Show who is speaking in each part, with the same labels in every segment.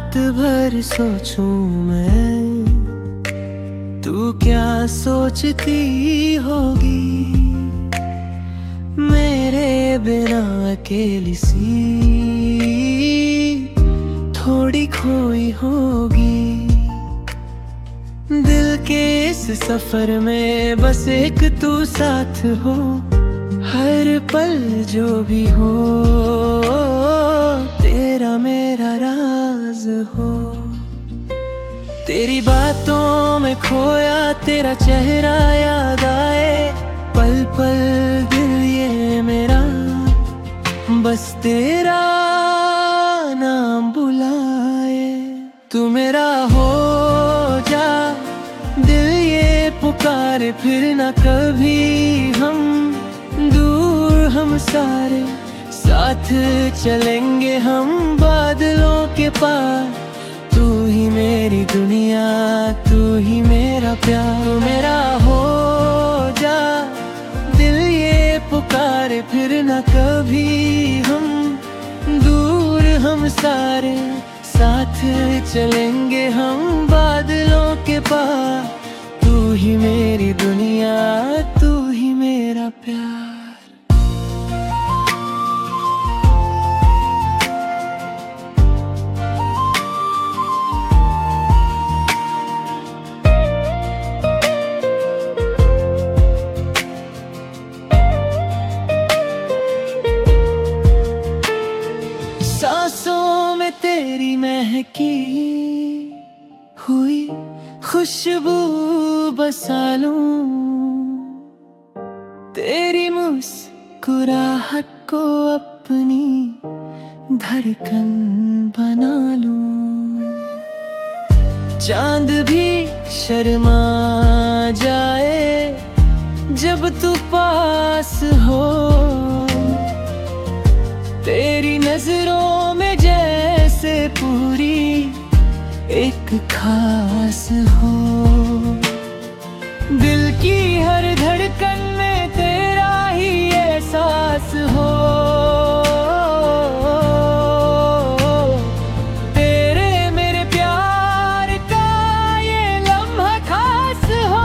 Speaker 1: रात भर सोचूं मैं, तू क्या सोचती होगी मेरे बिना अकेली सी थोड़ी खोई होगी। दिल के इस सफर में बस एक तू साथ हो, हर पल जो भी हो तेरा मेरा राज हो। तेरी बातों में खोया तेरा चेहरा याद आए, पल पल दिल ये मेरा बस तेरा नाम बुलाए। तू मेरा हो जा, दिल ये पुकारे फिर ना कभी हम दूर, हम सारे साथ चलेंगे हम बादलों के पार। तू ही मेरी दुनिया, तू ही मेरा प्यार। तू मेरा हो जा, दिल ये पुकारे फिर ना कभी हम दूर, हम सारे साथ चलेंगे हम बादलों के पार। तू ही मेरी दुनिया, तू ही मेरा प्यार। सांसों में तेरी महकी हुई खुशबू बसा लूं, तेरी मुस्कुराहट को अपनी धड़कन बना लूं। चांद भी शर्मा जाए जब तू पास हो, तेरी नजरों में जैसे पूरी एक खास हो। दिल की हर धड़कन में तेरा ही एहसास हो, तेरे मेरे प्यार का ये लम्हा खास हो।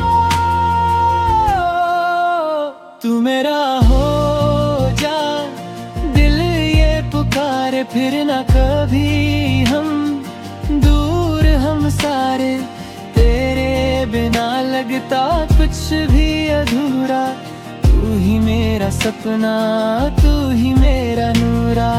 Speaker 1: तू मेरा हो जा, दिल ये पुकारे फिर ना कभी हम दूर, हम सारे तेरे बिना लगता कुछ भी अधूरा। तू ही मेरा सपना, तू ही मेरा नूरा।